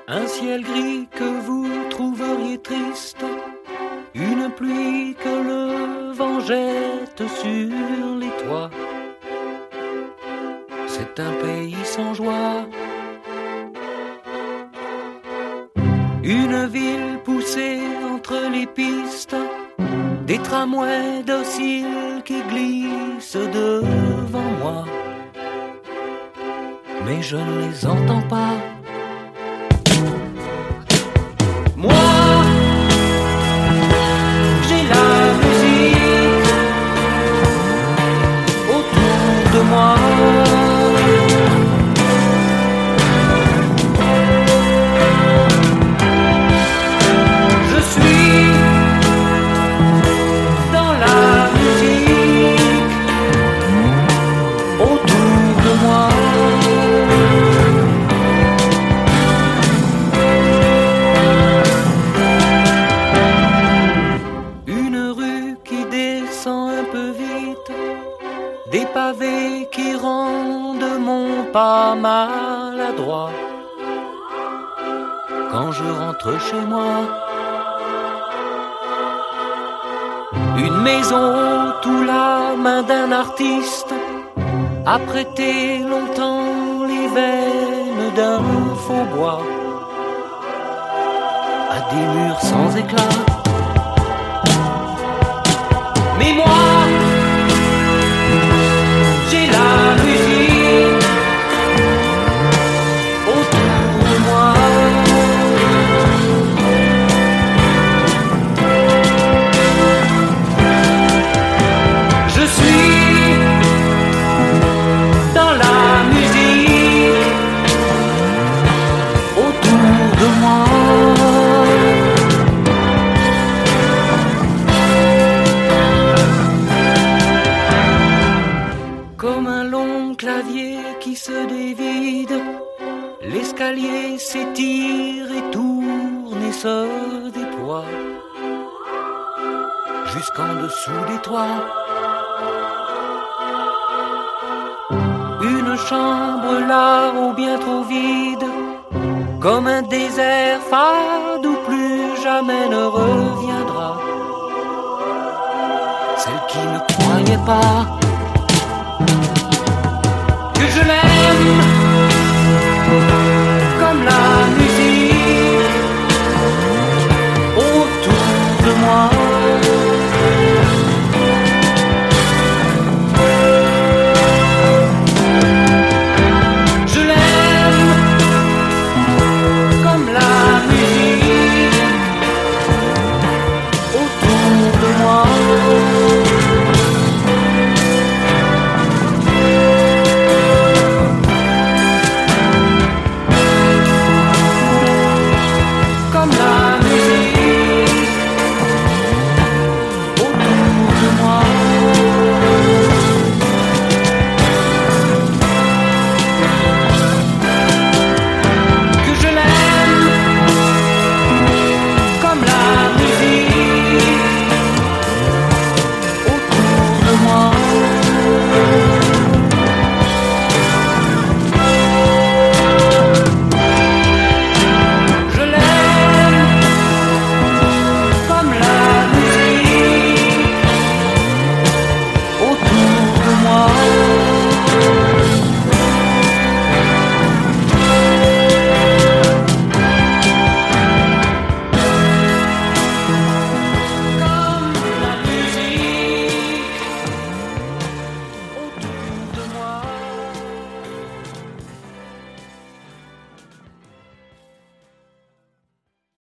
Un ciel gris que vous trouveriez triste, une pluie que le vent jette sur les toits. C'est un pays sans joie. Une ville poussée entre les pistes, des tramways dociles qui glissent devant moi. Mais je ne les entends pas. Moi, j'ai la musique autour de moi. Je suis dans la musique autour de moi. Des pavés qui rendent mon pas maladroit. Quand je rentre chez moi, une maison tout la main d'un artiste a prêté longtemps les veines d'un faux bois à des murs sans éclat. Mais moi, j'ai la musique autour de moi. Je suis dans la musique autour de moi. Comme un long clavier qui se dévide, l'escalier s'étire et tourne et se déploie jusqu'en dessous des toits. Une chambre là où bien trop vide, comme un désert fade où plus jamais ne reviendra. Celle qui ne croyait pas que je l'aime